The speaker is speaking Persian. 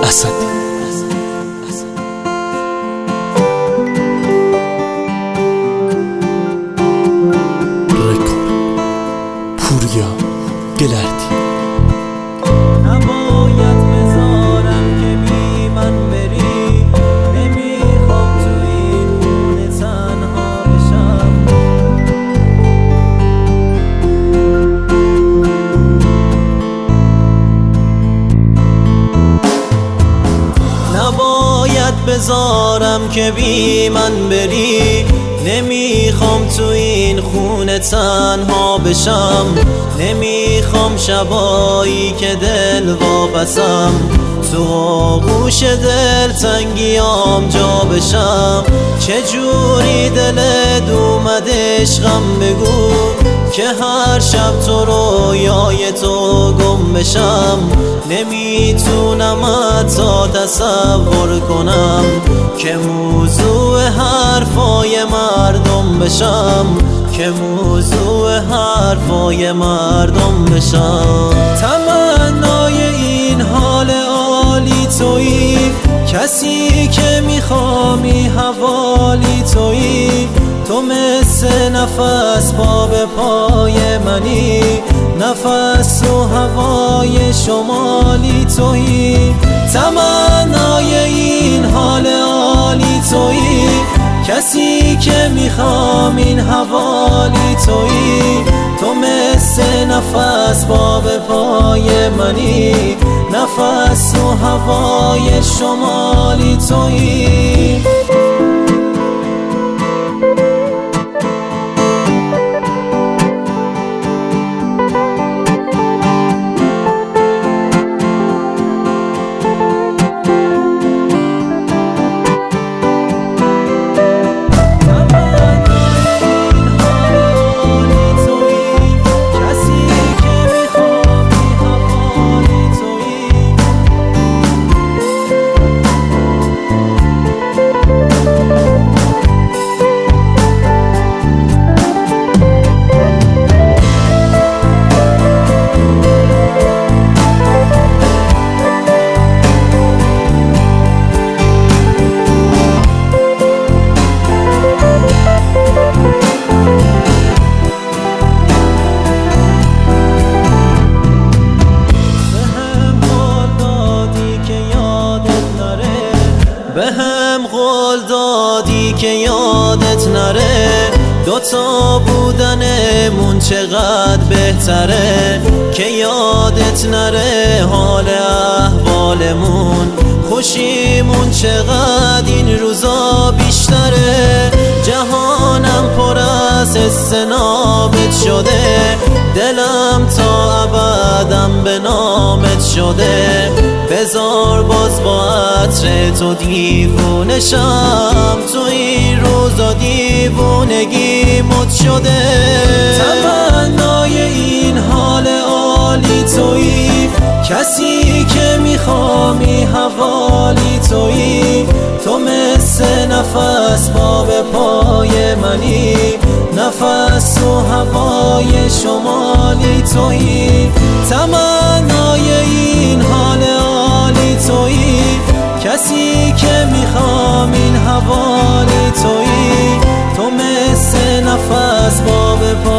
اسدی. پوریا گلردی. نباید بذارم که بی من بری، نمیخوام تو این خونه تنها بشم. نباید بذارم که بی من بری، نمیخوام تو این خونه تنها بشم. نمیخوام شبایی که دل واپسم تو آغوش دل تنگیام جا بشم. چجوری دلت اومد عشقم بگو که هر شب تو رویای تو گم بشم. نمیتونم حتی تصور کنم که موضوع حرفای مردم بشم، که موضوع حرفای مردم بشم. تمنای این حال عالی تویی، کسی که میخوامی حوالی تویی. تو مثل نفس پا به پای منی، نفس و هوای شمالی تویی. تمنای این حال عالی تویی، کسی که میخوام این حوالی تویی. تو مثل نفس پا به پای منی، نفس و هوای شمالی تویی. بهم قول دادی که یادت نره، دوتا بودنمون چقدر بهتره. که یادت نره حال احوالمون، خوشیمون چقدر این روزا بیشتره. جهانم پر از حس نابت شده، دلم تا ابدم به نامت شده. بذار باز با عطر تو دیوونه شم، تو این روزا دیوونگی مد شده. تمنای این حال عالی تویی، کسی که میخوامی حوالی تویی. تو مثل نفس پا به پای منی، نفس و هوای شمالی تویی. تمنای این حال عالی تویی، کسی که میخوام این حوالی تویی. تو مثل نفس پا به پای